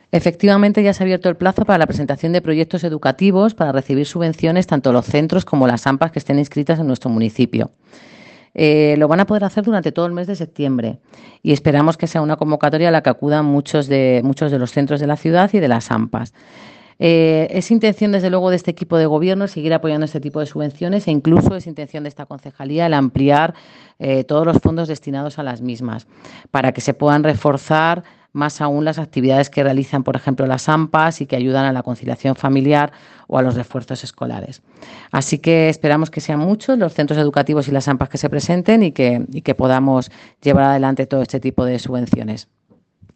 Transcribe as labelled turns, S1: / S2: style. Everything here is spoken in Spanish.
S1: Efectivamente, ya se ha abierto el plazo para la presentación de proyectos educativos para recibir subvenciones tanto los centros como las AMPAs que estén inscritas en nuestro municipio. Lo van a poder hacer durante todo el mes de septiembre y esperamos que sea una convocatoria a la que acudan muchos de los centros de la ciudad y de las AMPAs. Es intención, desde luego, de este equipo de gobierno seguir apoyando este tipo de subvenciones e incluso es intención de esta concejalía el ampliar todos los fondos destinados a las mismas para que se puedan reforzar más aún las actividades que realizan, por ejemplo, las AMPAs y que ayudan a la conciliación familiar o a los refuerzos escolares. Así que esperamos que sean muchos los centros educativos y las AMPAs que se presenten y que podamos llevar adelante todo este tipo de subvenciones.